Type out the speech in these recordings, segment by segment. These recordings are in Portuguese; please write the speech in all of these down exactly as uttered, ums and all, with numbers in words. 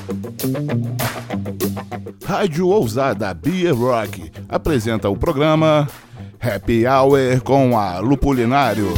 Rádio Ousada Beer Rock apresenta o programa Happy Hour com a Lupulinário.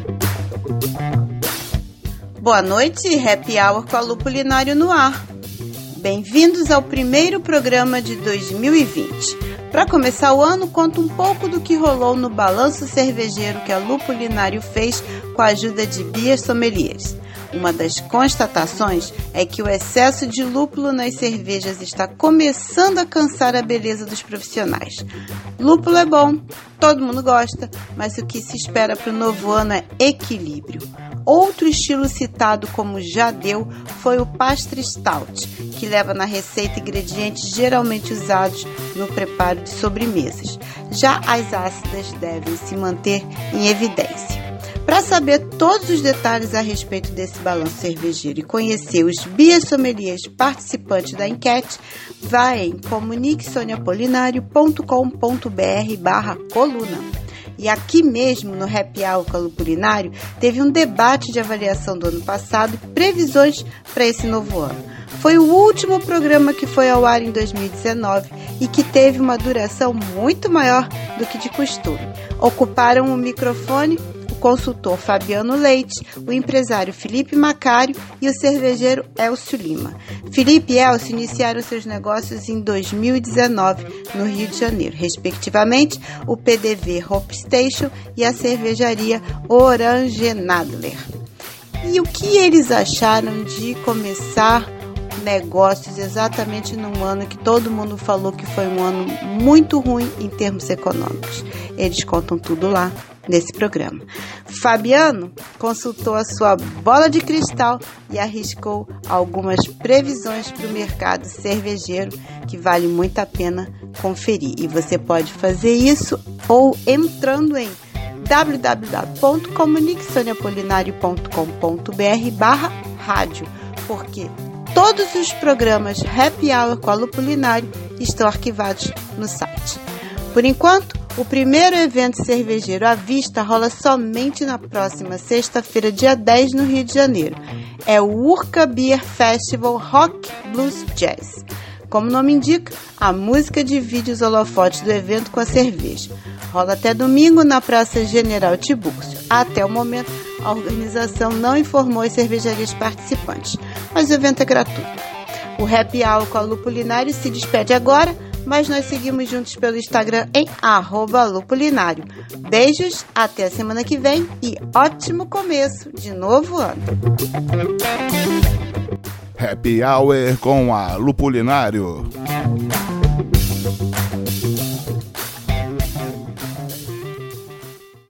Boa noite, Happy Hour com a Lupulinário no ar. Bem-vindos ao primeiro programa de dois mil e vinte. Para começar o ano, conto um pouco do que rolou no balanço cervejeiro que a Lupulinário fez com a ajuda de Beer Sommeliers. Uma das constatações é que o excesso de lúpulo nas cervejas está começando a cansar a beleza dos profissionais. Lúpulo é bom, todo mundo gosta, mas o que se espera para o novo ano é equilíbrio. Outro estilo citado como jadeu foi o Pastry Stout, que leva na receita ingredientes geralmente usados no preparo de sobremesas. Já as ácidas devem se manter em evidência. Para saber todos os detalhes a respeito desse balanço cervejeiro e conhecer os Beer Sommeliers participantes da enquete, vai em comunique sonia apolinário ponto com ponto br barra coluna. E aqui mesmo, no Happy Hour com a Lupulinário, teve um debate de avaliação do ano passado e previsões para esse novo ano. Foi o último programa que foi ao ar em dois mil e dezenove e que teve uma duração muito maior do que de costume. Ocuparam o microfone o consultor Fabiano Leite, o empresário Felipe Macário e o cervejeiro Elcio Lima. Felipe e Elcio iniciaram seus negócios em dois mil e dezenove no Rio de Janeiro, respectivamente o P D V Hope Station e a cervejaria Orange Nadler. E o que eles acharam de começar negócios exatamente num ano que todo mundo falou que foi um ano muito ruim em termos econômicos? Eles contam tudo lá nesse programa. Fabiano consultou a sua bola de cristal e arriscou algumas previsões para o mercado cervejeiro que vale muito a pena conferir. E você pode fazer isso ou entrando em w w w ponto comunique sonia apolinário ponto com ponto br barra rádio, porque todos os programas Happy Hour com a Lupulinário estão arquivados no site. Por enquanto, o primeiro evento cervejeiro à vista rola somente na próxima sexta-feira, dia dez, no Rio de Janeiro. É o Urca Beer Festival Rock, Blues, Jazz. Como o nome indica, a música divide os holofotes do evento com a cerveja. Rola até domingo na Praça General Tibúrcio. Até o momento, a organização não informou as cervejarias participantes, mas o evento é gratuito. O Happy Hour com a Lupulinário se despede agora, mas nós seguimos juntos pelo Instagram em arroba lupulinário. Beijos, até a semana que vem e ótimo começo de novo ano. Happy Hour com a Lupulinário.